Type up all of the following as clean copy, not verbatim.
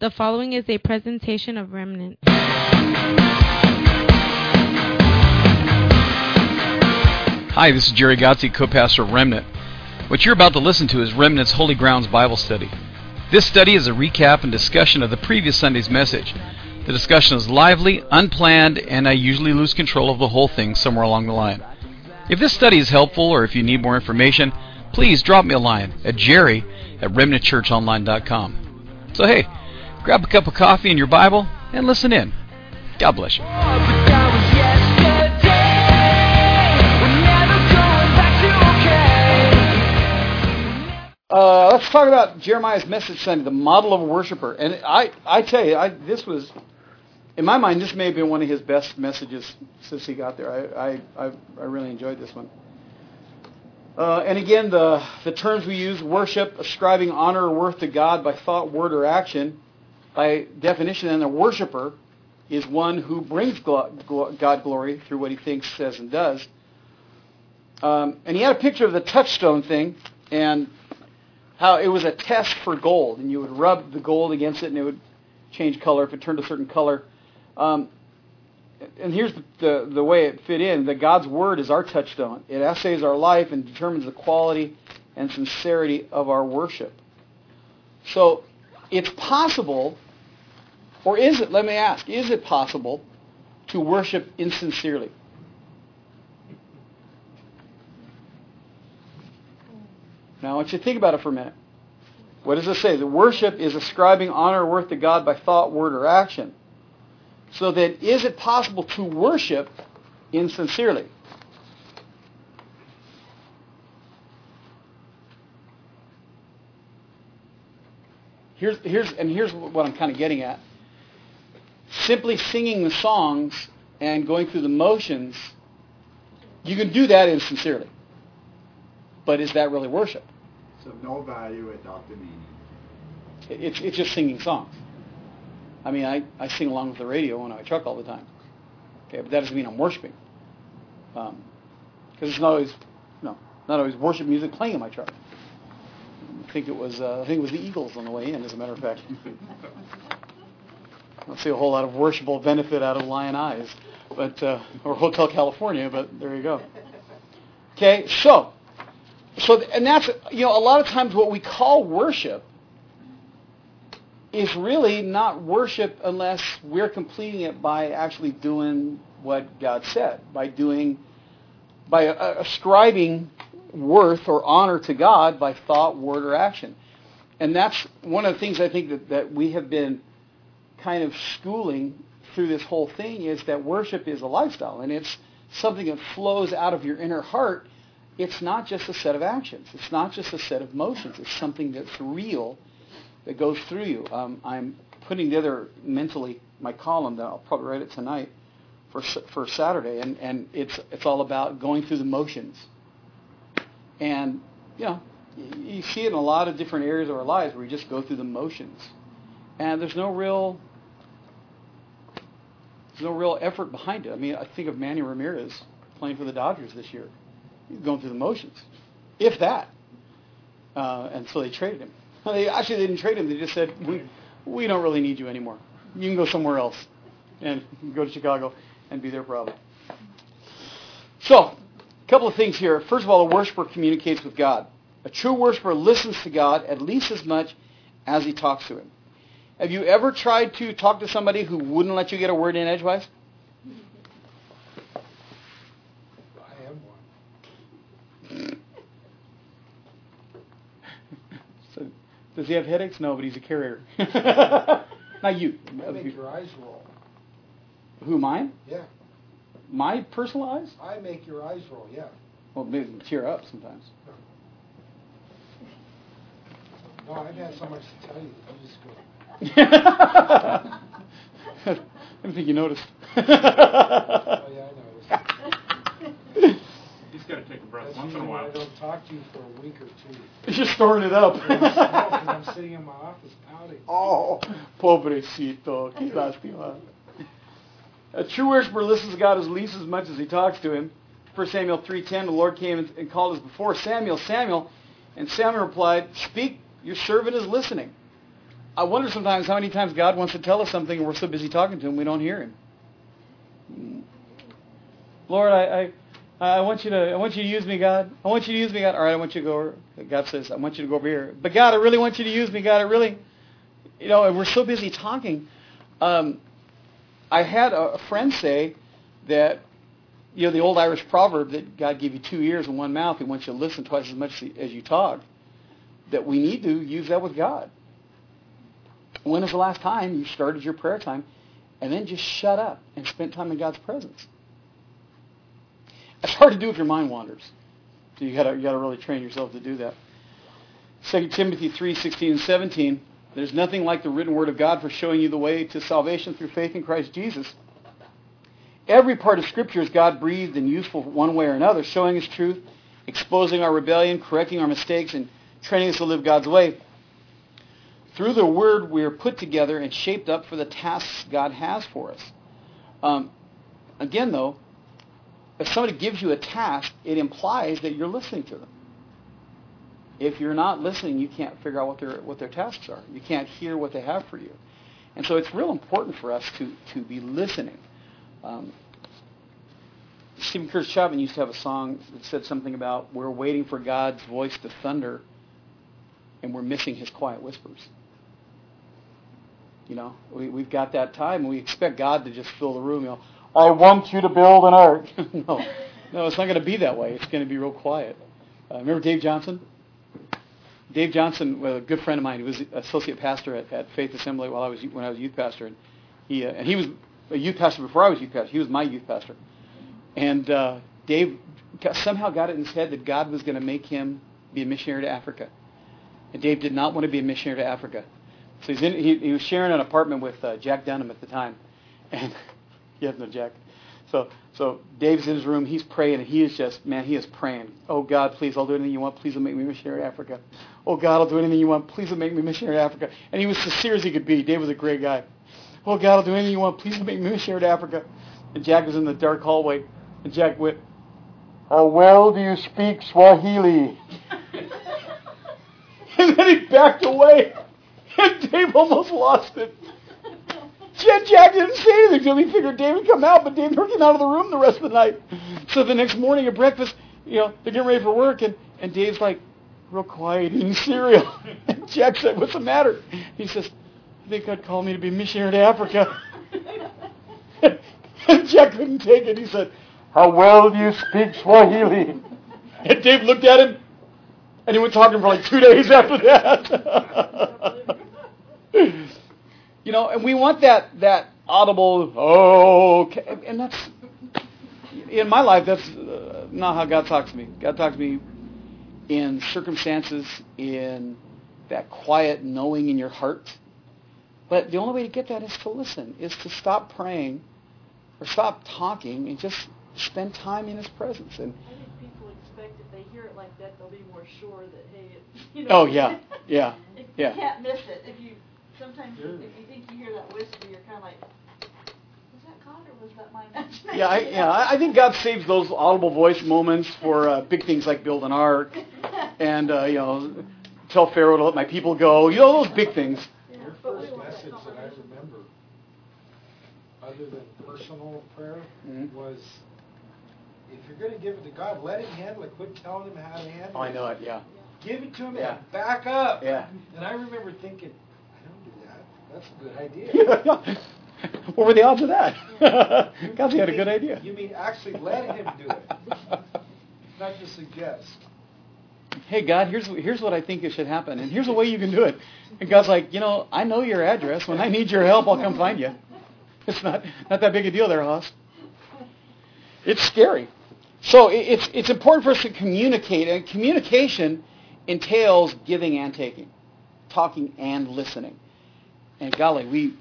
The following is a presentation of Remnant. Hi, this is Jerry Gotze, co-pastor of Remnant. What you're about to listen to is Remnant's Holy Grounds Bible Study. This study is a recap and discussion of the previous Sunday's message. The discussion is lively, unplanned, and I usually lose control of the whole thing somewhere along the line. If this study is helpful or if you need more information, please drop me a line at jerry@remnantchurchonline.com. So hey, grab a cup of coffee and your Bible and listen in. God bless you. Let's talk about Jeremiah's message Sunday, the model of a worshiper. And I tell you, this was, in my mind, this may have been one of his best messages since he got there. I really enjoyed this one. And again, the terms we use, worship, ascribing honor or worth to God by thought, word, or action. By definition, then a worshiper is one who brings God glory through what he thinks, says, and does. And he had a picture of the touchstone thing, and how it was a test for gold, and you would rub the gold against it, and it would change color if it turned a certain color. And here's the way it fit in: that God's Word is our touchstone. It assays our life and determines the quality and sincerity of our worship. So it's possible, or is it? Let me ask: is it possible to worship insincerely? Now, I want you to think about it for a minute. What does it say? The worship is ascribing honor or worth to God by thought, word, or action. So then, is it possible to worship insincerely? Here's what I'm kind of getting at. Simply singing the songs and going through the motions, you can do that insincerely. But is that really worship? So no value without the meaning. It's just singing songs. I mean, I sing along with the radio when I truck all the time. Okay, but that doesn't mean I'm worshiping. Because it's not always worship music playing in my truck. I think it was the Eagles on the way in, as a matter of fact. I don't see a whole lot of worshipable benefit out of Lion Eyes, but or Hotel California, but there you go. Okay, so and that's, a lot of times what we call worship is really not worship unless we're completing it by actually doing what God said, by ascribing worth or honor to God by thought, word, or action. And that's one of the things I think that we have been kind of schooling through this whole thing, is that worship is a lifestyle, and it's something that flows out of your inner heart. It's not just a set of actions. It's not just a set of motions. It's something that's real, that goes through you. I'm putting together mentally my column that I'll probably write it tonight for Saturday, and it's all about going through the motions. And you see it in a lot of different areas of our lives where we just go through the motions, and there's no real effort behind it. I mean, I think of Manny Ramirez playing for the Dodgers this year. He's going through the motions, if that. And so they traded him. They didn't trade him. They just said, we don't really need you anymore. You can go somewhere else and go to Chicago and be their problem. So, a couple of things here. First of all, a worshiper communicates with God. A true worshiper listens to God at least as much as he talks to him. Have you ever tried to talk to somebody who wouldn't let you get a word in edgewise? So, does he have headaches? No, but he's a carrier. Not you. I make your eyes roll. Who, mine? Yeah. My personal eyes? I make your eyes roll, yeah. Well, maybe tear up sometimes. No, I've had so much to tell you. You just go. I don't think you noticed. Oh, yeah, I noticed. He's got to take a breath That's once in a while. I don't talk to you for a week or two. He's just storing it up. I'm sitting in my office pouting. Oh, pobrecito. Qué lástima. A true worshiper listens to God at least as much as he talks to him. 1 Samuel 3:10, the Lord came and called us before Samuel, Samuel, and Samuel replied, "Speak, your servant is listening." I wonder sometimes how many times God wants to tell us something and we're so busy talking to Him we don't hear Him. Lord, I want you to use me, God. I want you to use me, God. All right, I want you to go over. God says, I want you to go over here. But God, I really want you to use me, God. I really, and we're so busy talking. I had a friend say that, the old Irish proverb that God gave you 2 ears and 1 mouth. He wants you to listen twice as much as you talk. That we need to use that with God. When was the last time you started your prayer time and then just shut up and spent time in God's presence? It's hard to do if your mind wanders. So you got to really train yourself to do that. 2 Timothy 3:16 and 17. There's nothing like the written word of God for showing you the way to salvation through faith in Christ Jesus. Every part of Scripture is God-breathed and useful one way or another, showing His truth, exposing our rebellion, correcting our mistakes, and training us to live God's way. Through the Word, we are put together and shaped up for the tasks God has for us. Again, though, if somebody gives you a task, it implies that you're listening to them. If you're not listening, you can't figure out what their tasks are. You can't hear what they have for you. And so it's real important for us to be listening. Stephen Curtis Chapman used to have a song that said something about we're waiting for God's voice to thunder and we're missing His quiet whispers. We've got that time and we expect God to just fill the room. I want you to build an ark. No, it's not going to be that way. It's going to be real quiet. Remember Dave Johnson? Dave Johnson, a good friend of mine, he was associate pastor at Faith Assembly when I was youth pastor, and he was a youth pastor before I was youth pastor. He was my youth pastor, and Dave somehow got it in his head that God was going to make him be a missionary to Africa, and Dave did not want to be a missionary to Africa, so he was sharing an apartment with Jack Dunham at the time, and he has no Jack. So Dave's in his room, he's praying, and he is praying. Oh, God, please, I'll do anything you want. Please don't make me a missionary to Africa. Oh, God, I'll do anything you want. Please don't make me a missionary to Africa. And he was sincere as he could be. Dave was a great guy. Oh, God, I'll do anything you want. Please don't make me a missionary to Africa. And Jack was in the dark hallway, and Jack went, how well do you speak Swahili? And then he backed away, and Dave almost lost it. Jack didn't say anything to him. He figured Dave would come out, but Dave took him out of the room the rest of the night. So the next morning at breakfast, they're getting ready for work, and Dave's like real quiet eating cereal. And Jack said, what's the matter? He says, I think God called me to be a missionary to Africa. And Jack couldn't take it. He said, how well do you speak Swahili? And Dave looked at him, and he went talking for like 2 days after that. And we want that audible, okay. And that's, in my life, that's not how God talks to me. God talks to me in circumstances, in that quiet knowing in your heart. But the only way to get that is to listen, is to stop praying or stop talking and just spend time in His presence. And I think people expect if they hear it like that, they'll be more sure that, hey, it's, Oh, yeah. You can't miss it. Sometimes if you think you hear that whisper, you're kind of like, was that God or was that my imagination? I think God saves those audible voice moments for big things like build an ark and, tell Pharaoh to let my people go. Those big things. Your first message that I remember, other than personal prayer, was if you're going to give it to God, let Him handle it. Quit telling Him how to handle it. Oh, I know it, yeah. Give it to Him and back up. Yeah. And I remember thinking, I don't do that. That's a good idea. What were the odds of that? God's got a good idea. You mean actually let Him do it, not just suggest. Hey, God, here's what I think it should happen, and here's a way you can do it. And God's like, I know your address. When I need your help, I'll come find you. It's not that big a deal there, Hoss. It's scary. So it's important for us to communicate, and communication entails giving and taking, talking and listening. And golly,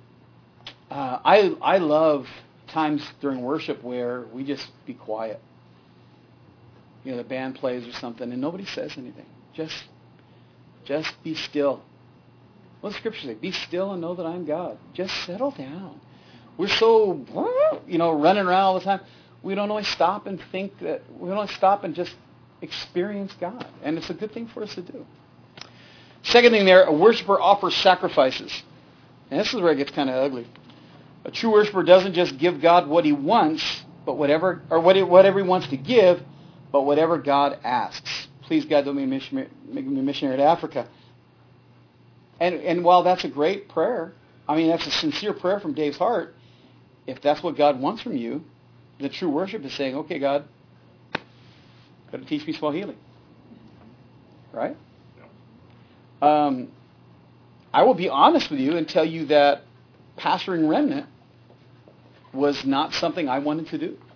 I love times during worship where we just be quiet. The band plays or something, and nobody says anything. Just be still. What does Scripture say? Be still and know that I'm God. Just settle down. We're so, running around all the time. We don't always stop and think we don't always stop and just experience God. And it's a good thing for us to do. Second thing there, a worshiper offers sacrifices. And this is where it gets kind of ugly. A true worshiper doesn't just give God what he wants, but whatever he wants to give, but whatever God asks. Please, God, don't make me a missionary to Africa. And while that's a great prayer, I mean, that's a sincere prayer from Dave's heart, if that's what God wants from you, the true worship is saying, okay, God, got to teach me Swahili. Right? I will be honest with you and tell you that pastoring Remnant was not something I wanted to do.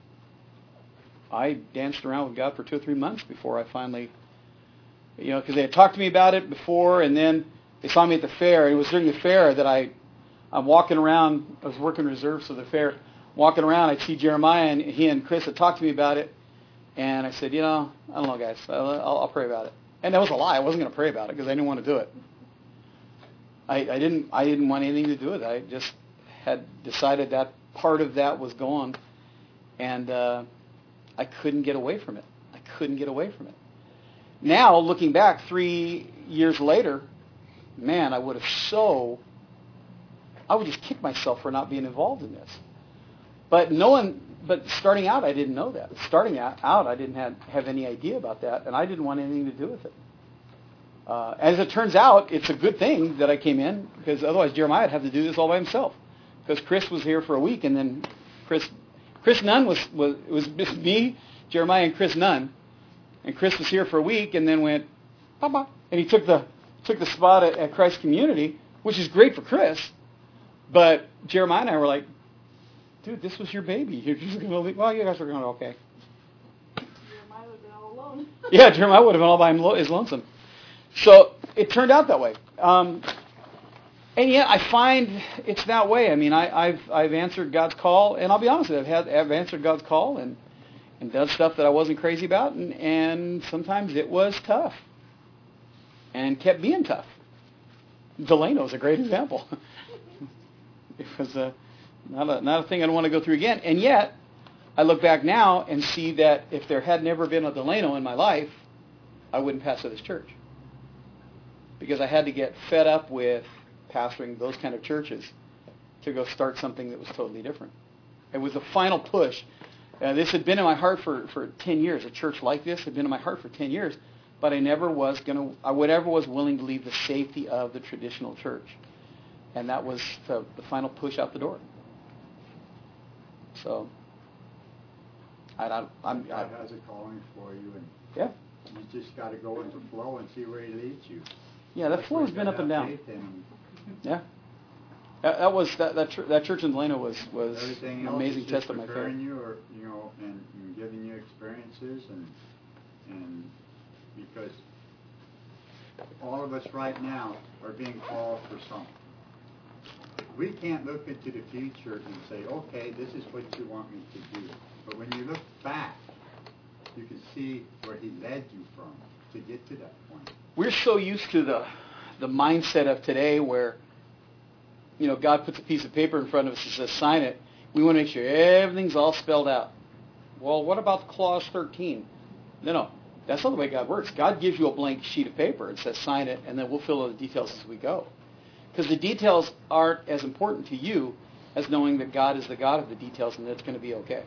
I danced around with God for 2 or 3 months before I finally, because they had talked to me about it before, and then they saw me at the fair, and it was during the fair that I'm walking around. I was working reserves for the fair. Walking around, I'd see Jeremiah, and he and Chris had talked to me about it, and I said, I don't know, guys, I'll pray about it. And that was a lie. I wasn't going to pray about it because I didn't want to do it. I didn't want anything to do with it. I just had decided that part of that was gone, and I couldn't get away from it. Now, looking back 3 years later, man, I would just kick myself for not being involved in this. But starting out, I didn't know that. Starting out, I didn't have any idea about that, and I didn't want anything to do with it. As it turns out, it's a good thing that I came in, because otherwise Jeremiah would have to do this all by himself. Because Chris was here for a week, and then Chris Nunn was me, Jeremiah, and Chris Nunn. And Chris was here for a week, and then went, Papa. And he took the spot at Christ Community, which is great for Chris. But Jeremiah and I were like, dude, this was your baby. You're just going to leave. Well, you guys are going, okay. Jeremiah would have been all alone. Yeah, Jeremiah would have been all by his lonesome. So it turned out that way. And yet I find it's that way. I mean, I've answered God's call, and I'll be honest with you, I've answered God's call and done stuff that I wasn't crazy about, and sometimes it was tough and kept being tough. Delano is a great example. It was not a thing I don't want to go through again. And yet, I look back now and see that if there had never been a Delano in my life, I wouldn't pastor this church. Because I had to get fed up with pastoring those kind of churches to go start something that was totally different. It was the final push. This had been in my heart for 10 years. A church like this had been in my heart for 10 years. But I never was willing to leave the safety of the traditional church. And that was the final push out the door. So, God has a calling for you, and yeah, you just got to go with the flow and see where He leads you. Yeah, that flow has been up and down. Yeah, that church in Delano was an amazing test of my faith. Everything else is just preparing you, and giving you experiences, and because all of us right now are being called for something. We can't look into the future and say, okay, this is what you want me to do. But when you look back, you can see where He led you from to get to that point. We're so used to the mindset of today where, God puts a piece of paper in front of us and says, sign it. We want to make sure everything's all spelled out. Well, what about clause 13? No. That's not the way God works. God gives you a blank sheet of paper and says, sign it, and then we'll fill in the details as we go. Because the details aren't as important to you as knowing that God is the God of the details and that it's going to be okay.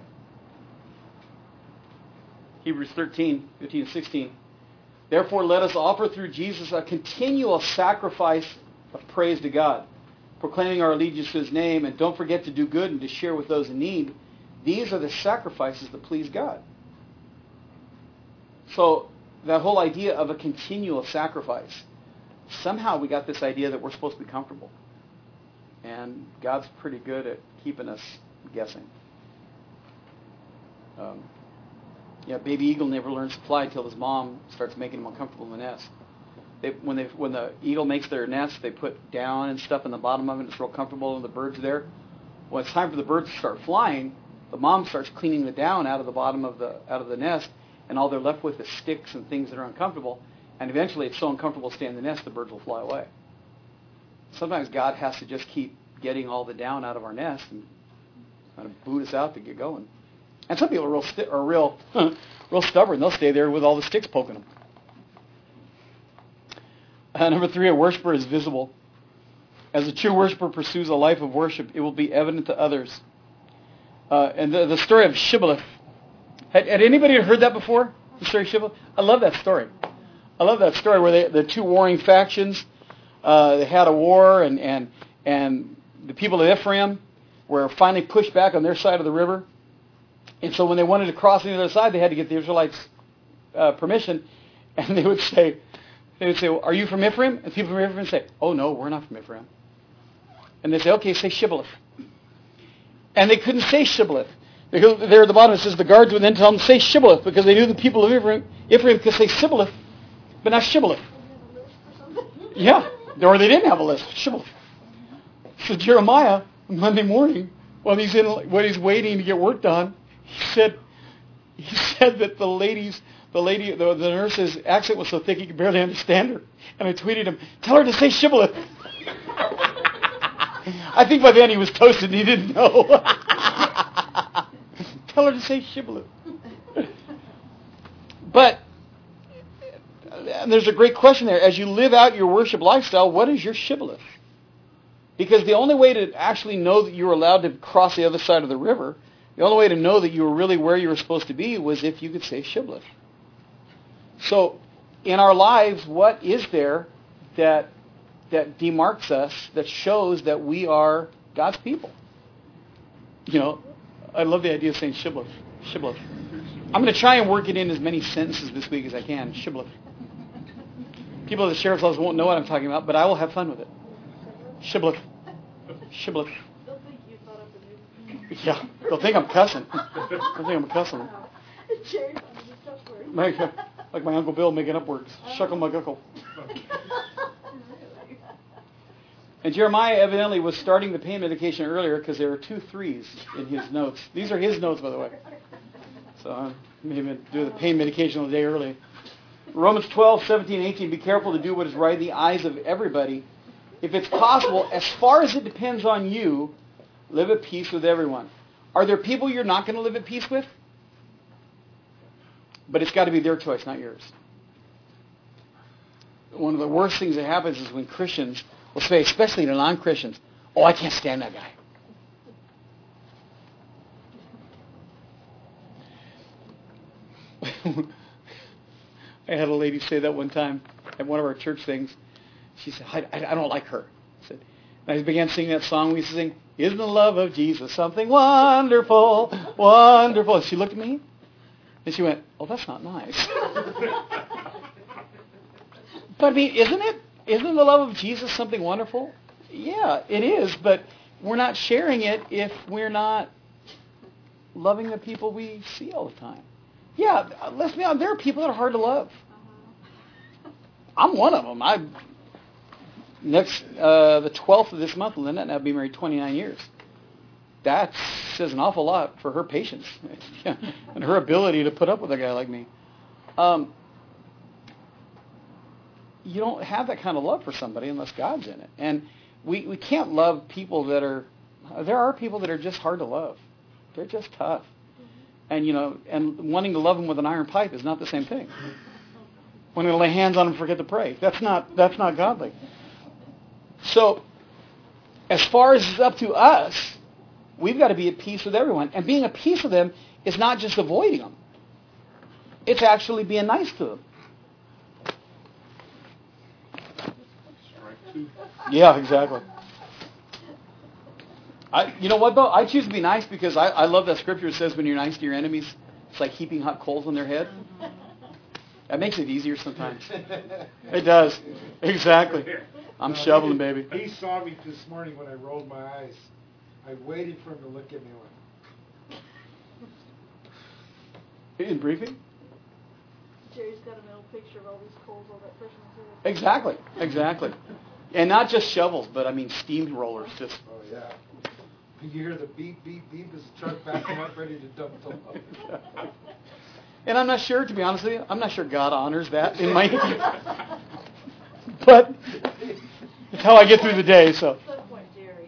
Hebrews 13, 15 and 16. Therefore, let us offer through Jesus a continual sacrifice of praise to God, proclaiming our allegiance to His name, and don't forget to do good and to share with those in need. These are the sacrifices that please God. So, that whole idea of a continual sacrifice, somehow we got this idea that we're supposed to be comfortable. And God's pretty good at keeping us guessing. Baby eagle never learns to fly until his mom starts making him uncomfortable in the nest. When the eagle makes their nest, they put down and stuff in the bottom of it. It's real comfortable, and the bird's there. When it's time for the birds to start flying, the mom starts cleaning the down out of the bottom of the nest, and all they're left with is sticks and things that are uncomfortable. And eventually, it's so uncomfortable to stay in the nest, the birds will fly away. Sometimes God has to just keep getting all the down out of our nest and kind of boot us out to get going. And some people are real stubborn. They'll stay there with all the sticks poking them. Number 3, a worshiper is visible. As a true worshiper pursues a life of worship, it will be evident to others. And the story of Shibboleth. Had anybody heard that before? The story of Shibboleth? I love that story. I love that story where the two warring factions, they had a war, and the people of Ephraim were finally pushed back on their side of the river. And so when they wanted to cross on the other side, they had to get the Israelites' permission. And they would say, well, are you from Ephraim? And people from Ephraim would say, oh, no, we're not from Ephraim. And they say, okay, say Shibboleth. And they couldn't say Shibboleth. Because there at the bottom it says the guards would then tell them to say Shibboleth, because they knew the people of Ephraim could say Sibboleth, but not Shibboleth. Yeah, or they didn't have a list. Shibboleth. So Jeremiah, Monday morning, when he's waiting to get work done, he said that the nurse's accent was so thick he could barely understand her. And I tweeted him, tell her to say Shibboleth. I think by then he was toasted and he didn't know. Tell her to say Shibboleth. But there's a great question there. As you live out your worship lifestyle, what is your Shibboleth? Because the only way to actually know that you were allowed to cross the other side of the river, the only way to know that you were really where you were supposed to be was if you could say Shibboleth. So in our lives, what is there that demarks us, that shows that we are God's people? You know, I love the idea of saying Shibboleth. Shibboleth. I'm going to try and work it in as many sentences this week as I can. Shibboleth. People at the sheriff's office won't know what I'm talking about, but I will have fun with it. Shibboleth. Shibboleth. They'll think you thought up a new. Yeah, they'll think I'm cussing. They'll think I'm cussing. Like my Uncle Bill making up words. Shuckle my guckle. And Jeremiah evidently was starting the pain medication earlier because there were 2 3s in his notes. These are his notes, by the way. So maybe do the pain medication a day early. Romans 12:17-18. Be careful to do what is right in the eyes of everybody. If it's possible, as far as it depends on you, live at peace with everyone. Are there people you're not going to live at peace with? But it's got to be their choice, not yours. One of the worst things that happens is when Christians will say, especially to non-Christians, oh, I can't stand that guy. I had a lady say that one time at one of our church things. She said, I don't like her. I said, and I began singing that song we used to sing, Isn't the love of Jesus something wonderful, wonderful? And she looked at me, and she went, oh, that's not nice. But I mean, isn't it? Isn't the love of Jesus something wonderful? Yeah, it is, but we're not sharing it if we're not loving the people we see all the time. Yeah, let's be honest, there are people that are hard to love. I'm one of them. The 12th of this month, Lynette and I will be married 29 years. That says an awful lot for her patience and her ability to put up with a guy like me. You don't have that kind of love for somebody unless God's in it. And we can't love people that are... There are people that are just hard to love. They're just tough. And, and wanting to love them with an iron pipe is not the same thing. Wanting to lay hands on them and forget to pray. That's not godly. So, as far as it's up to us, we've got to be at peace with everyone. And being at peace with them is not just avoiding them. It's actually being nice to them. Yeah, exactly. You know what, though? I choose to be nice because I love that scripture that says when you're nice to your enemies, it's like heaping hot coals on their head. That makes it easier sometimes. It does. Exactly. I'm shoveling, baby. He saw me this morning when I rolled my eyes. I waited for him to look at me like... In briefing? Jerry's got a mental picture of all these coals on that person's Exactly. head. Exactly. And not just shovels, but I mean steam rollers. Just. Oh, yeah. You hear the beep, beep, beep as the truck backing up ready to dump them up. And I'm not sure, to be honest with you, I'm not sure God honors that in my... But it's how I get through the day, so... At some point, Jerry.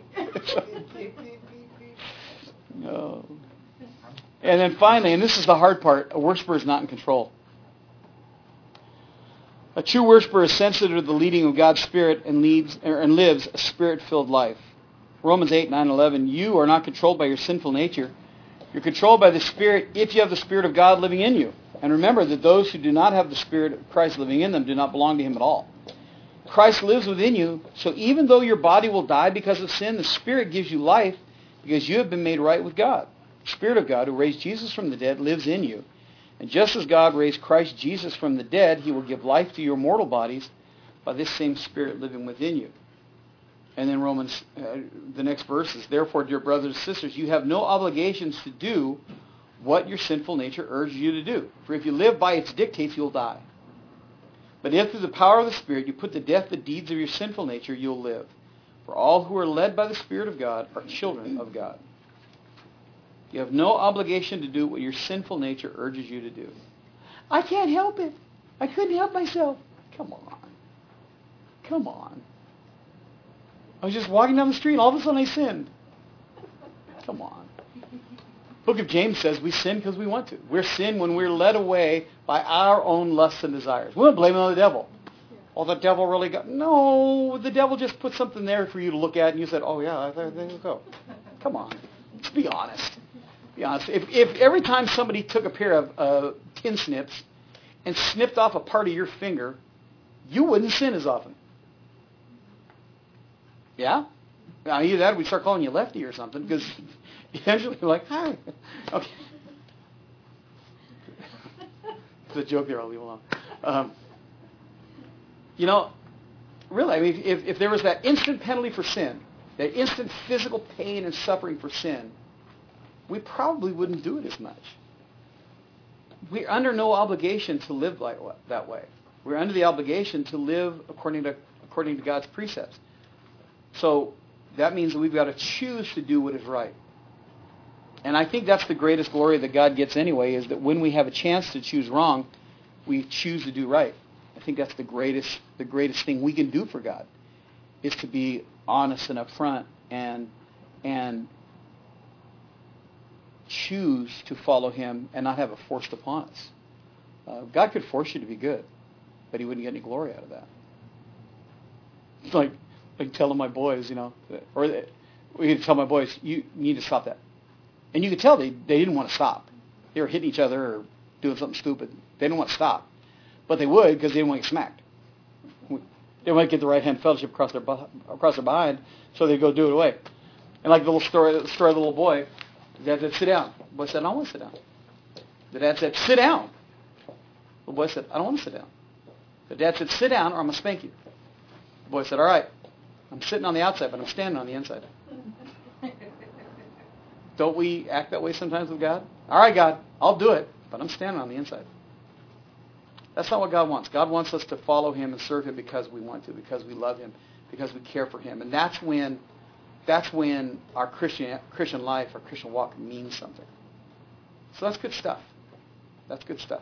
No. And then finally, and this is the hard part, a worshiper is not in control. A true worshiper is sensitive to the leading of God's Spirit and lives a Spirit-filled life. Romans 8, 9, 11, you are not controlled by your sinful nature. You're controlled by the Spirit if you have the Spirit of God living in you. And remember that those who do not have the Spirit of Christ living in them do not belong to Him at all. Christ lives within you, so even though your body will die because of sin, the Spirit gives you life because you have been made right with God. The Spirit of God, who raised Jesus from the dead, lives in you. And just as God raised Christ Jesus from the dead, He will give life to your mortal bodies by this same Spirit living within you. And then Romans, the next verse is, therefore, dear brothers and sisters, you have no obligations to do what your sinful nature urges you to do. For if you live by its dictates, you'll die. But if through the power of the Spirit you put to death the deeds of your sinful nature, you'll live. For all who are led by the Spirit of God are children of God. You have no obligation to do what your sinful nature urges you to do. I can't help it. I couldn't help myself. Come on. Come on. I was just walking down the street and all of a sudden I sinned. Come on. Book of James says we sin because we want to. We're sin when we're led away by our own lusts and desires. We don't blame it on the devil. Oh, the devil really got... No, the devil just put something there for you to look at and you said, oh yeah, there you go. Come on. Let's be honest. Be honest. If every time somebody took a pair of tin snips and snipped off a part of your finger, you wouldn't sin as often. Yeah? Now, either that or we'd start calling you Lefty or something, because eventually you're like, hi. Okay. It's a joke there, I'll leave alone. Really, I mean, if there was that instant penalty for sin, that instant physical pain and suffering for sin, we probably wouldn't do it as much. We're under no obligation to live that way. We're under the obligation to live according to God's precepts. So that means that we've got to choose to do what is right. And I think that's the greatest glory that God gets anyway, is that when we have a chance to choose wrong, we choose to do right. I think that's the greatest thing we can do for God, is to be honest and upfront and choose to follow Him and not have it forced upon us. God could force you to be good, but He wouldn't get any glory out of that. It's like telling my boys, or we could tell my boys, you need to stop that. And you could tell they didn't want to stop. They were hitting each other or doing something stupid. They didn't want to stop. But they would, because they didn't want to get smacked. They might get the right hand fellowship across their behind, so they'd go do it away. And like the story of the little boy, the dad said, sit down. The boy said, I don't want to sit down. The dad said, sit down. The boy said, I don't want to sit down. The dad said, sit down or I'm going to spank you. The boy said, all right, I'm sitting on the outside, but I'm standing on the inside. Don't we act that way sometimes with God? All right, God, I'll do it, but I'm standing on the inside. That's not what God wants. God wants us to follow Him and serve Him because we want to, because we love Him, because we care for Him. And that's when our Christian life, our Christian walk means something. So that's good stuff. That's good stuff.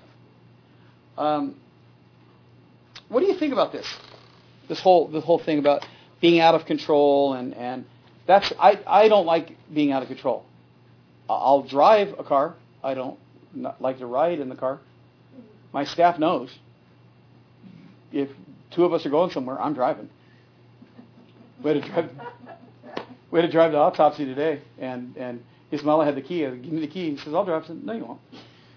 What do you think about this? This whole thing about being out of control, and that's I don't like being out of control. I'll drive a car. I don't like to ride in the car. My staff knows. If two of us are going somewhere, I'm driving. We had to drive to autopsy today, and Ismaila had the key. I said, give me the key. He says, I'll drive. I said, no, you won't.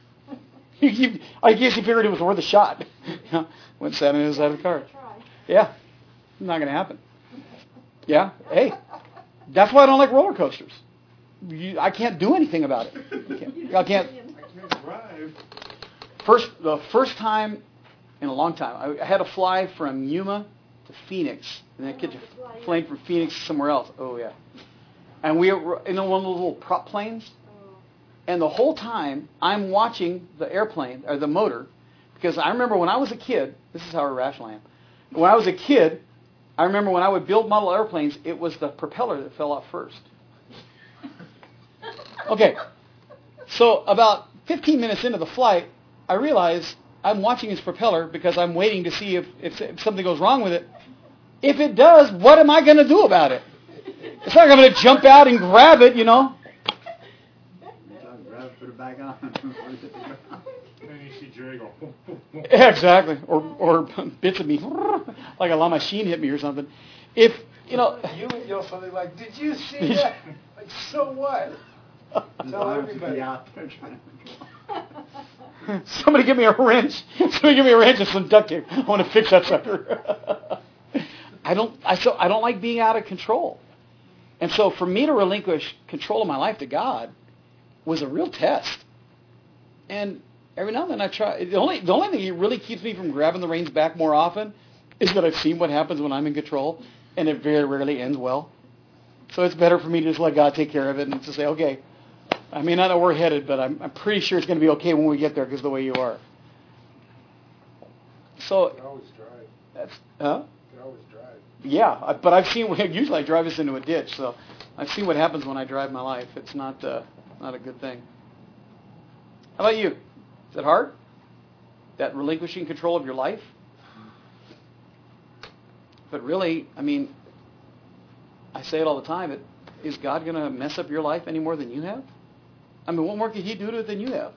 I guess he figured it was worth a shot. Went sat on his side of the car. Yeah, not going to happen. Yeah, hey, that's why I don't like roller coasters. I can't do anything about it. I can't drive. The first time in a long time, I had to fly from Yuma to Phoenix, and then catch a plane from Phoenix to somewhere else. Oh yeah, and we were in one of those little prop planes, and the whole time I'm watching the airplane or the motor, because I remember when I was a kid. This is how irrational I am. When I was a kid, I remember when I would build model airplanes, it was the propeller that fell off first. Okay, so about 15 minutes into the flight, I realize I'm watching his propeller because I'm waiting to see if something goes wrong with it. If it does, what am I going to do about it? It's not going to jump out and grab it, Grab it, put it back on. Then you see Jerry go. Yeah, exactly. Or bits of me, like a La Machine hit me or something. If, You would yell something like, "Did you see that?" Like, so what? Tell everybody. Somebody give me a wrench. Somebody give me a wrench and some duct tape. I want to fix that sucker. I don't like being out of control. And so for me to relinquish control of my life to God was a real test. And every now and then I try. The only thing that really keeps me from grabbing the reins back more often is that I've seen what happens when I'm in control, and it very rarely ends well. So it's better for me to just let God take care of it and to say, okay, I may not know where we're headed, but I'm pretty sure it's going to be okay when we get there because of the way you are. So, You can always drive. that's, You can always drive. yeah, but I've seen, usually I drive us into a ditch, so I've seen what happens when I drive my life. It's not a good thing. How about you? Is it hard? That relinquishing control of your life? But really, I mean, I say it all the time, is God going to mess up your life any more than you have? I mean, what more could He do to it than you have?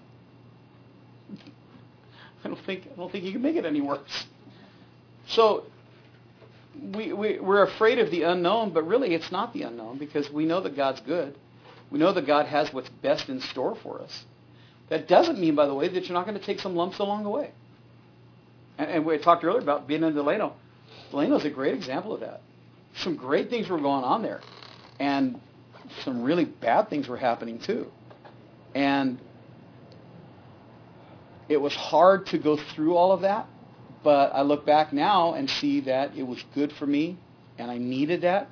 I don't think He can make it any worse. So we're afraid of the unknown, but really it's not the unknown because we know that God's good. We know that God has what's best in store for us. That doesn't mean, by the way, that you're not going to take some lumps along the way. And we talked earlier about being in Delano. Delano's a great example of that. Some great things were going on there. And some really bad things were happening too. And it was hard to go through all of that. But I look back now and see that it was good for me. And I needed that.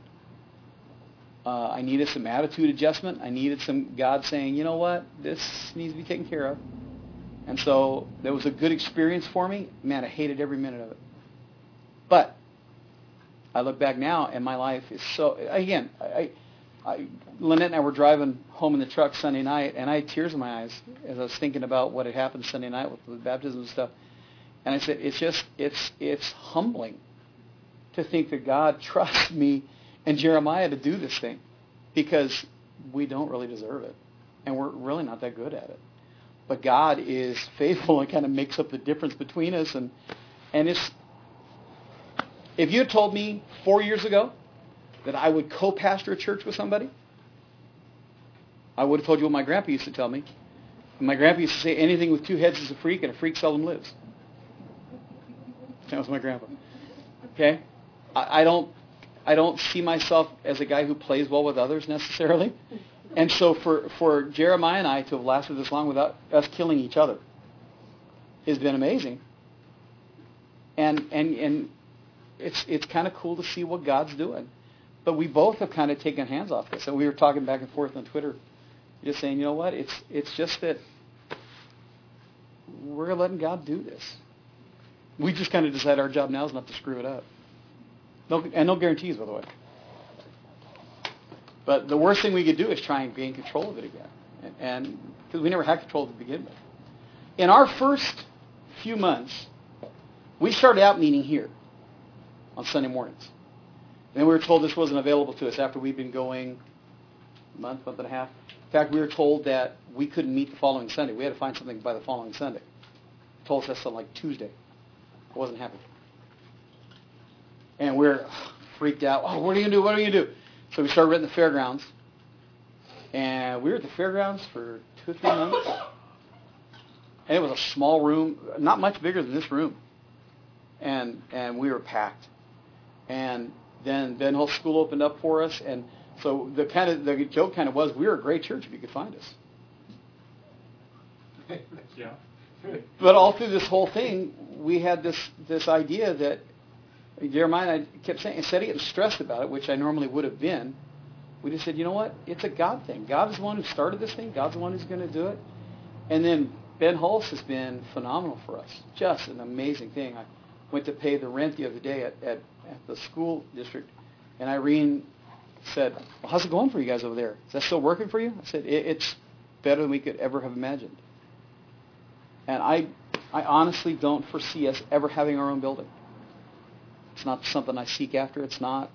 I needed some attitude adjustment. I needed some God saying, you know what, this needs to be taken care of. And so that was a good experience for me. Man, I hated every minute of it. But I look back now and my life is so, again, Lynette and I were driving home in the truck Sunday night and I had tears in my eyes as I was thinking about what had happened Sunday night with the baptism and stuff. And I said, it's humbling to think that God trusts me and Jeremiah to do this thing because we don't really deserve it. And we're really not that good at it. But God is faithful and kind of makes up the difference between us. And it's, if you had told me 4 years ago that I would co-pastor a church with somebody, I would have told you what my grandpa used to tell me. And my grandpa used to say, anything with two heads is a freak, and a freak seldom lives. That was my grandpa. Okay? I don't see myself as a guy who plays well with others necessarily. And so for Jeremiah and I to have lasted this long without us killing each other has been amazing. And it's kind of cool to see what God's doing. But we both have kind of taken hands off this. And we were talking back and forth on Twitter, just saying, you know what, it's just that we're letting God do this. We just kind of decided our job now is not to screw it up. No guarantees, by the way. But the worst thing we could do is try and gain control of it again. And because we never had control to begin with. In our first few months, we started out meeting here on Sunday mornings. And then we were told this wasn't available to us after we'd been going a month and a half. In fact, we were told that we couldn't meet the following Sunday. We had to find something by the following Sunday. They told us that's on like Tuesday. I wasn't happy. And we're freaked out. Oh, what are you going to do? What are you going to do? So we started renting the fairgrounds. And we were at the fairgrounds for 2 or 3 months. And it was a small room, not much bigger than this room. And we were packed. And then Ben Hull School opened up for us. And so the joke kind of was, we were a great church if you could find us. Yeah. But all through this whole thing, we had this idea that Jeremiah and I kept saying, instead of getting stressed about it, which I normally would have been, we just said, you know what? It's a God thing. God is the one who started this thing. God's the one who's going to do it. And then Ben Hulse has been phenomenal for us. Just an amazing thing. I went to pay the rent the other day at the school district, and Irene said, well, how's it going for you guys over there? Is that still working for you? I said, it's better than we could ever have imagined. And I honestly don't foresee us ever having our own building. It's not something I seek after. It's not.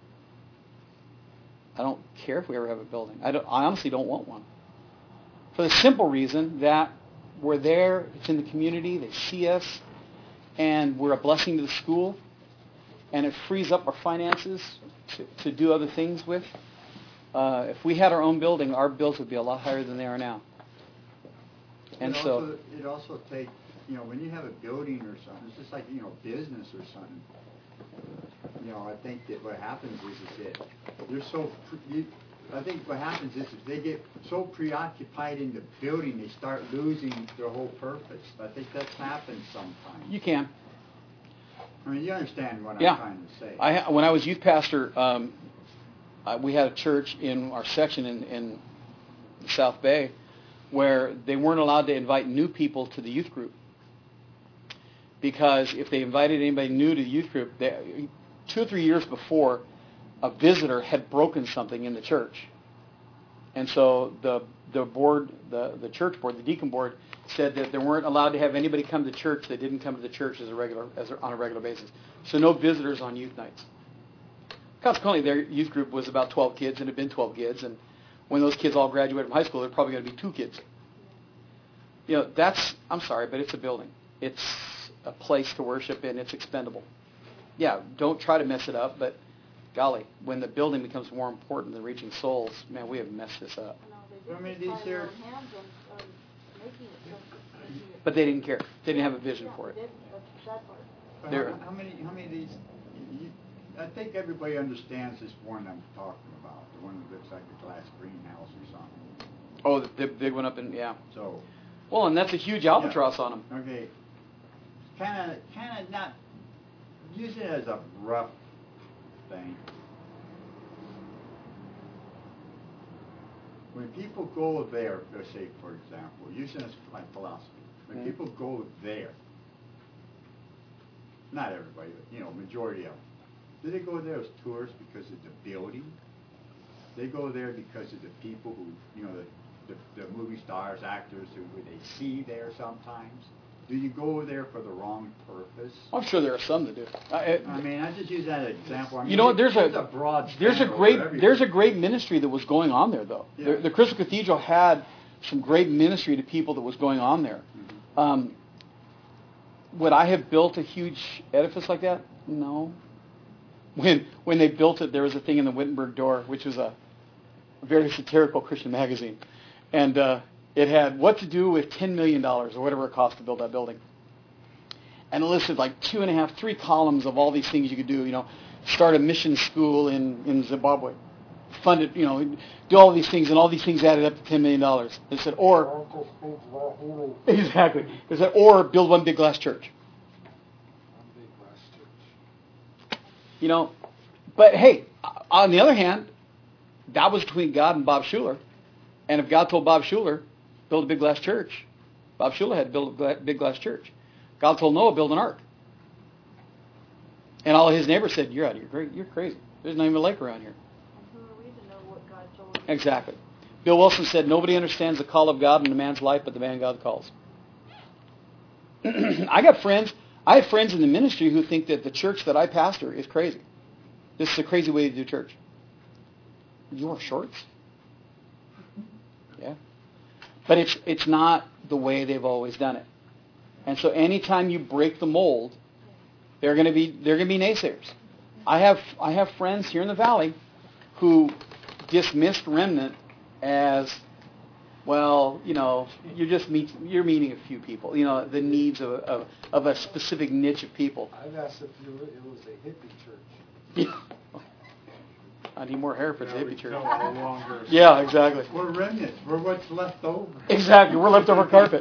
I don't care if we ever have a building. I honestly don't want one. For the simple reason that we're there. It's in the community. They see us, and we're a blessing to the school, and it frees up our finances to do other things with. If we had our own building, our bills would be a lot higher than they are now. And it also takes, when you have a building or something, it's just like, business or something. I think that what happens is that they're so, I think what happens is they get so preoccupied in the building, they start losing their whole purpose. I think that's happened sometimes. You can. I mean, you understand what I'm trying to say. When I was youth pastor, we had a church in our section in the South Bay where they weren't allowed to invite new people to the youth group. Because if they invited anybody new to the youth group, 2 or 3 years before, a visitor had broken something in the church. And so the board, the church board, the deacon board, said that they weren't allowed to have anybody come to church that didn't come to the church on a regular basis. So no visitors on youth nights. Consequently, their youth group was about 12 kids, and it had been 12 kids, and when those kids all graduated from high school, they're probably going to be 2 kids. I'm sorry, but it's a building. It's a place to worship, and it's expendable. Yeah, don't try to mess it up, but golly, when the building becomes more important than reaching souls, man, we have messed this up. But they didn't care. They didn't have a vision for it. How many of these? I think everybody understands this one I'm talking about, the one that looks like a glass greenhouse or something. Oh, the big one up in, yeah. So. Well, and that's a huge albatross on them. Okay. Kind of not use it as a rough thing. When people go there, let's say, for example, using this like philosophy, when people go there, not everybody, but majority of them, do they go there as tourists because of the building? They go there because of the people who, the movie stars, actors who they see there sometimes. Do you go there for the wrong purpose? I'm sure there are some that do. I just use that as an example. There's a great ministry that was going on there, though. Yeah. The Crystal Cathedral had some great ministry to people that was going on there. Mm-hmm. Would I have built a huge edifice like that? No. When they built it, there was a thing in the Wittenberg door, which was a very satirical Christian magazine, and it had what to do with $10 million or whatever it cost to build that building. And it listed like 2.5, 3 columns of all these things you could do. Start a mission school in Zimbabwe, fund it, do all these things, and all these things added up to $10 million. It said, or exactly. It said, or build one big glass church. But hey, on the other hand, that was between God and Bob Schuller. And if God told Bob Schuller, build a big glass church, Bob Schuller had to build a big glass church. God told Noah, build an ark. And all his neighbors said, you're crazy. There's not even a lake around here. Who are we to know what God told him? Exactly. Bill Wilson said, nobody understands the call of God in a man's life but the man God calls. I have friends in the ministry who think that the church that I pastor is crazy. This is a crazy way to do church. You wear shorts? Yeah. But it's not the way they've always done it. And so anytime you break the mold, there are going to be naysayers. I have friends here in the valley who dismissed Remnant as, well, you're meeting a few people, the needs of a specific niche of people. I've asked if it was a hippie church. Yeah. I need more hair for the hippie church. No longer. Yeah, exactly. We're remnants. We're what's left over. Exactly. We're leftover carpet.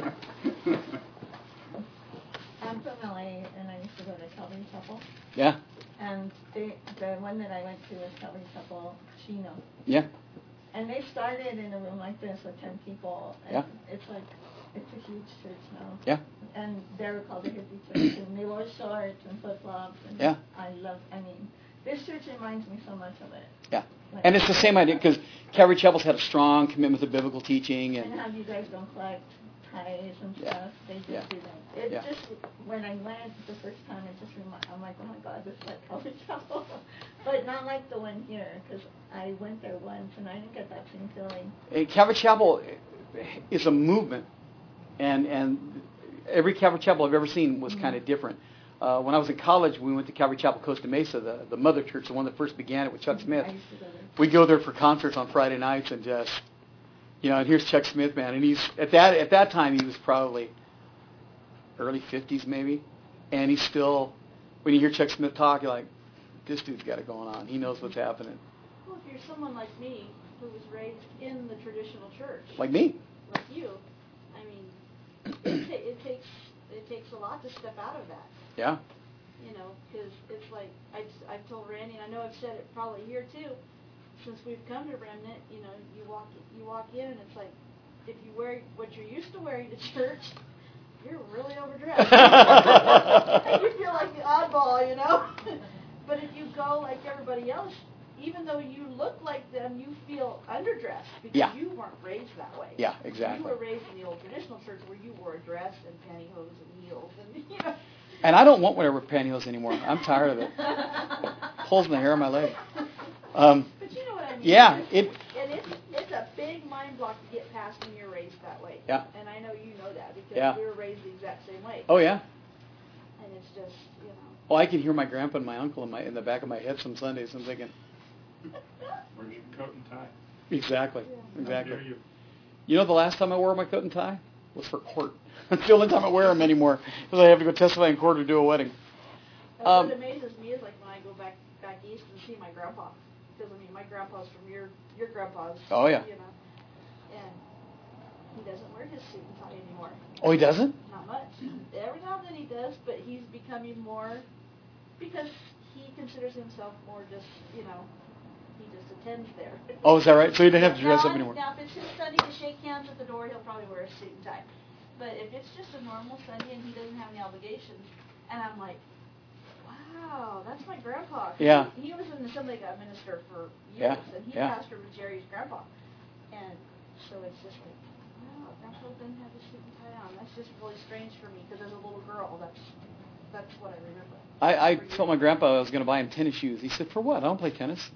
I'm from LA, and I used to go to Calvary Chapel. Yeah. And the one that I went to was Calvary Chapel, Chino. Yeah. And they started in a room like this with 10 people. And yeah. It's a huge church now. Yeah. And they were called the hippie church, and they wore shorts and flip-flops. And yeah. This church reminds me so much of it. Yeah. And it's the same idea, because Calvary Chapel's had a strong commitment to biblical teaching. And how you guys don't collect tithes and stuff. They just do that. It just, when I went the first time, I'm like, oh my God, this is like Calvary Chapel. But not like the one here, because I went there once and I didn't get that same feeling. Calvary Chapel is a movement. And every Calvary Chapel I've ever seen was kind of different. When I was in college, we went to Calvary Chapel Costa Mesa, the mother church, the one that first began it with Chuck Smith. We'd go there for concerts on Friday nights and just, and here's Chuck Smith, man. And he's at that time he was probably early 50s maybe, and he's still, when you hear Chuck Smith talk, you're like, this dude's got it going on. He knows what's happening. Well, if you're someone like me who was raised in the traditional church, like me, like you, I mean, it takes a lot to step out of that. Yeah. Because it's like I've told Randy, and I know I've said it probably a year or two since we've come to Remnant. You walk in, and it's like if you wear what you're used to wearing to church, you're really overdressed. You feel like the oddball, But if you go like everybody else, even though you look like them, you feel underdressed because you weren't raised that way. Yeah, exactly. You were raised in the old traditional church where you wore a dress and pantyhose and heels and And I don't want whatever pantyhose anymore. I'm tired of it. It pulls my hair on my leg. But you know what I mean. Yeah, it's a big mind block to get past when you're raised that way. Yeah. And I know you know that because we were raised the exact same way. Oh yeah. And it's just Oh, I can hear my grandpa and my uncle in the back of my head some Sundays. I'm thinking. Where's your coat and tie? Exactly. Yeah. Exactly. The last time I wore my coat and tie was for court. It's the only time I wear them anymore because I have to go testify in court or do a wedding. What amazes me is like when I go back east and see my grandpa, because my grandpa's from your grandpa's. Oh yeah. And he doesn't wear his suit and tie anymore. Oh, he doesn't? Not much. Every now and then he does, but he's becoming more because he considers himself more just he just attends there. Oh, is that right? So he didn't have to dress up anymore. Now, if it's his Sunday to shake hands at the door, he'll probably wear a suit and tie. But if it's just a normal Sunday and he doesn't have any obligations, and I'm like, wow, that's my grandpa. Yeah. He was an Assembly of God minister for years, and he pastored with Jerry's grandpa. And so it's just like, wow, grandpa doesn't have a suit and tie on. That's just really strange for me because as a little girl, that's what I remember. I told my grandpa I was going to buy him tennis shoes. He said, for what? I don't play tennis.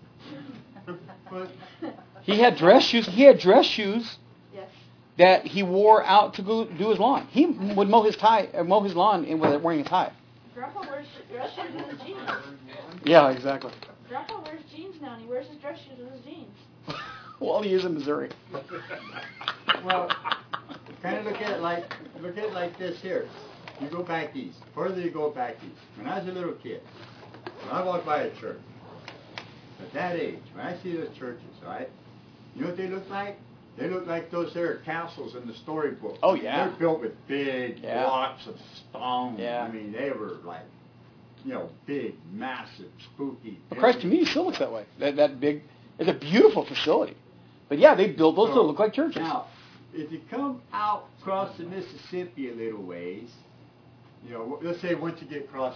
He had dress shoes. Yes. That he wore out to go do his lawn. He would mow his lawn without wearing a tie. Grandpa wears dress shoes with his jeans. Yeah, exactly. Grandpa wears jeans now, and he wears his dress shoes with his jeans. Well, he is in Missouri. Well, kind of look at it like this here. You go back east. Further you go back east. When I was a little kid, when I walked by a church, at that age, when I see those churches, right? You know what they look like? They look like those there castles in the storybook. Oh, yeah. They're built with big blocks of stone. Yeah. I mean, they were like, big, massive, spooky. But Christ Community still looks that way. That big. It's a beautiful facility. But yeah, they built those to look like churches. Now, if you come out across the Mississippi a little ways, let's say once you get across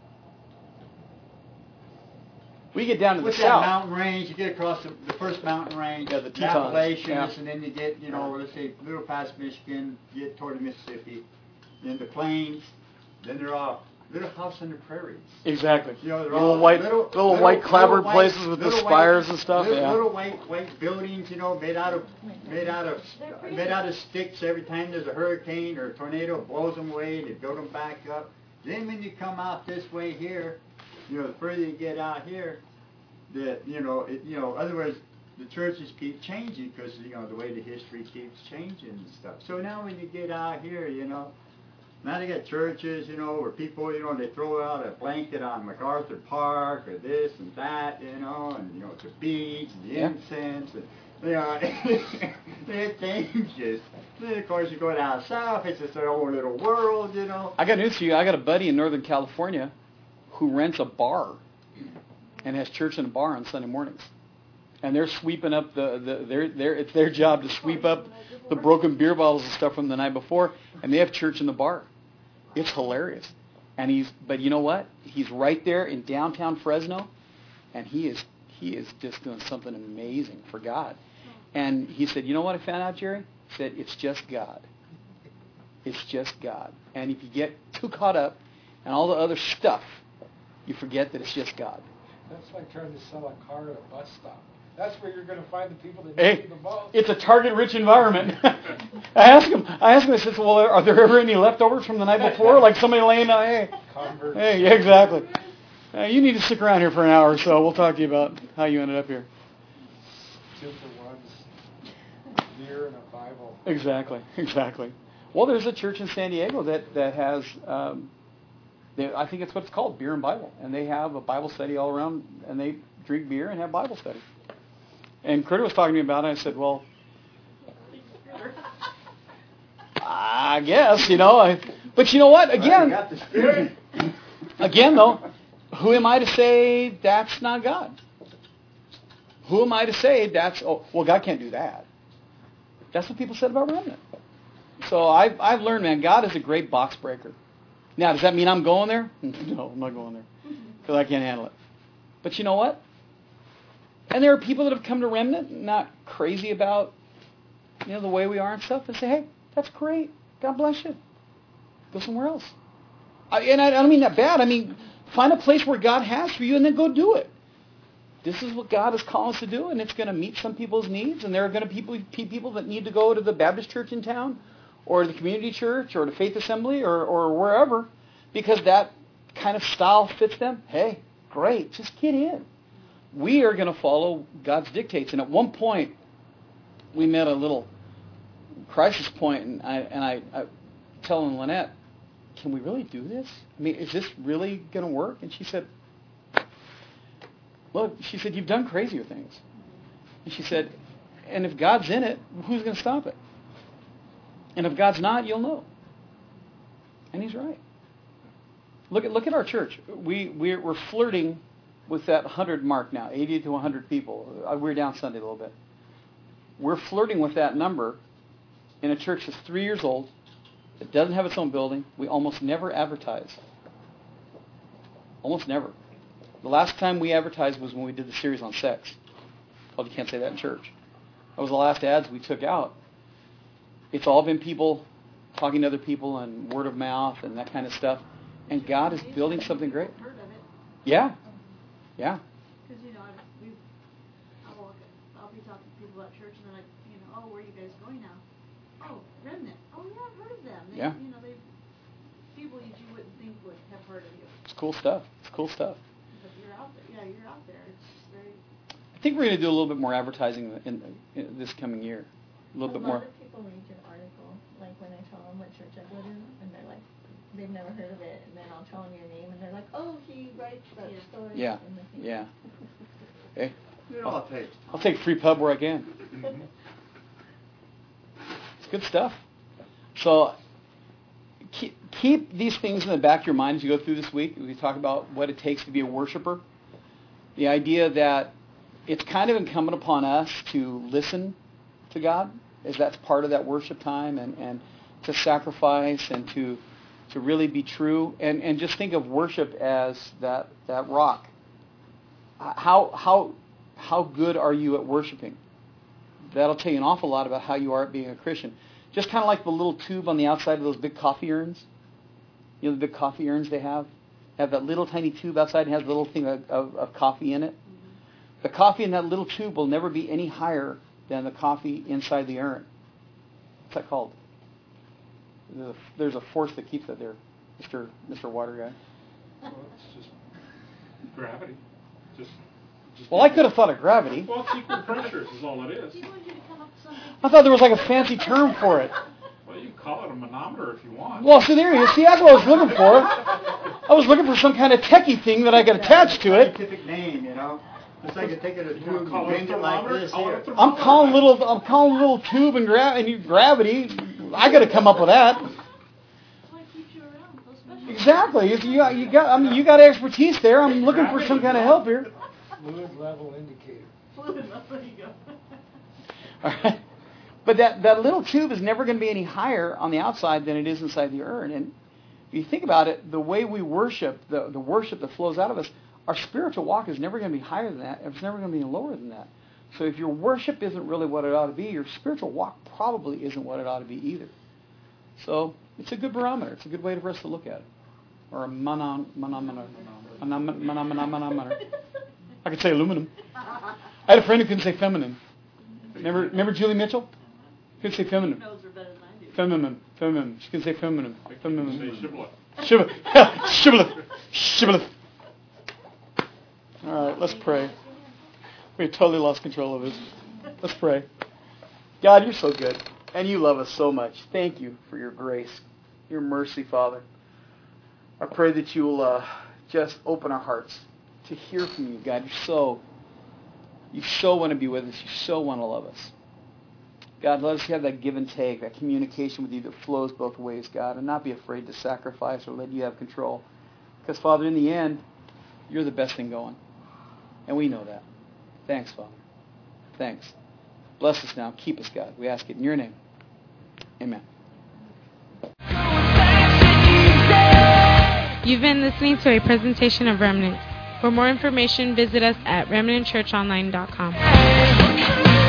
we get down to the with south. That mountain range, you get across the first mountain range, the Tetons, Appalachians, and then you get, let's say, a little past Michigan, get toward the Mississippi, then the plains, then they're all little house on the prairies. Exactly. They're little all white clapboard places with the spires and stuff. Little white buildings, made out of sticks. Every time there's a hurricane or a tornado, blows them away. They build them back up. Then when you come out this way here, the further you get out here, otherwise the churches keep changing because the way the history keeps changing and stuff. So now when you get out here, now they got churches, where people, they throw out a blanket on MacArthur Park or this and that, and it's the beads and the incense and. It changes. Then, of course, you go down south, it's just their own little world, I got news for you. I got a buddy in Northern California who rents a bar and has church in a bar on Sunday mornings. And they're sweeping up it's their job to sweep up the broken beer bottles and stuff from the night before, and they have church in the bar. It's hilarious. But you know what? He's right there in downtown Fresno, and he is just doing something amazing for God. And he said, you know what I found out, Jerry? He said, it's just God. It's just God. And if you get too caught up in all the other stuff, you forget that it's just God. That's like trying to sell a car at a bus stop. That's where you're going to find the people that Hey, need you the most. it's a target-rich environment. I asked him, I said, well, are there ever any leftovers from the night before? Like somebody laying down, hey, yeah, exactly. You need to stick around here for an hour or so. We'll talk to you about how you ended up here. 2 for ones, beer and a Bible. Exactly. Well, there's a church in San Diego that has, I think it's what it's called, Beer and Bible. And they have a Bible study all around, and they drink beer and have Bible study. And Critter was talking to me about it, and I said, well, I guess, but you know what? Again, though, who am I to say that's not God? Who am I to say God can't do that? That's what people said about Remnant. So I've learned, man, God is a great box breaker. Now, does that mean I'm going there? No, I'm not going there because I can't handle it. But you know what? And there are people that have come to Remnant, not crazy about the way we are and stuff, and say, hey, that's great. God bless you. Go somewhere else. I don't mean that bad. I mean, find a place where God has for you and then go do it. This is what God has called us to do, and it's going to meet some people's needs. And there are going to be people that need to go to the Baptist church in town or the community church or the Faith Assembly or wherever because that kind of style fits them. Hey, great. Just get in. We are going to follow God's dictates. And at one point, we met a little crisis point, and I telling Lynette, can we really do this? I mean, is this really going to work? And she said, look, you've done crazier things. And she said, and if God's in it, who's going to stop it? And if God's not, you'll know. And he's right. Look at our church. We're flirting with that 100 mark now, 80 to 100 people. We were down Sunday a little bit. We're flirting with that number in a church that's 3 years old. It doesn't have its own building. We almost never advertise. Almost never. The last time we advertised was when we did the series on sex. Probably can't say that in church. That was the last ads we took out. It's all been people talking to other people and word of mouth and that kind of stuff. And God is building something great. Yeah. Because, I'll be talking to people about church, and then where are you guys going now? Oh, Remnant. Oh, yeah, I've heard of them. They people you wouldn't think would have heard of you. It's cool stuff. But you're out there. Yeah, you're out there. It's very... I think we're going to do a little bit more advertising in this coming year. A little bit more. A lot of people read your article, like when I tell them what church I go to, and they're like, they've never heard of it, and then I'll tell them your name, and they're like, oh, he writes that story. Yeah. Hey, I'll take free pub where I can. It's good stuff. So keep these things in the back of your mind as you go through this week. We talk about what it takes to be a worshiper. The idea that it's kind of incumbent upon us to listen to God, as that's part of that worship time, and to sacrifice and to really be true, and just think of worship as that rock. How good are you at worshiping? That'll tell you an awful lot about how you are at being a Christian. Just kind of like the little tube on the outside of those big coffee urns. The big coffee urns they have that little tiny tube outside and has a little thing of coffee in it. The coffee in that little tube will never be any higher than the coffee inside the urn. What's that called? There's a force that keeps it there, Mr. Water Guy. Well, it's just gravity. Just well, I could have thought of gravity. Well, it's equal pressures is all it is. I thought there was like a fancy term for it. Well, you can call it a manometer if you want. Well, so there you see, that's what I was looking for. I was looking for some kind of techie thing that I could attach to it. Scientific name, It's like you take it a tube and bend it like this here. I'm calling little tube and gravity. I got to come up with that. Exactly. You got expertise there. I'm looking for some kind of help here. Fluid level indicator. There you go. All right. But that little tube is never going to be any higher on the outside than it is inside the urn. And if you think about it, the way we worship, the worship that flows out of us, our spiritual walk is never going to be higher than that. It's never going to be lower than that. So if your worship isn't really what it ought to be, your spiritual walk probably isn't what it ought to be either. So it's a good barometer. It's a good way for us to look at it. Or a manometer. I could say aluminum. I had a friend who couldn't say feminine. Remember Julie Mitchell? Couldn't say feminine. knows her better than I do. Feminine. She can say feminine. Feminine. Say shibboleth. Shibboleth. All right, let's pray. We totally lost control of this. Let's pray. God, you're so good, and you love us so much. Thank you for your grace, your mercy, Father. I pray that you will just open our hearts to hear from you, God. You so want to be with us. You so want to love us. God, let us have that give and take, that communication with you that flows both ways, God, and not be afraid to sacrifice or let you have control. Because, Father, in the end, you're the best thing going. And we know that. Thanks, Father. Thanks. Bless us now. Keep us, God. We ask it in your name. Amen. You've been listening to a presentation of Remnants. For more information, visit us at remnantchurchonline.com.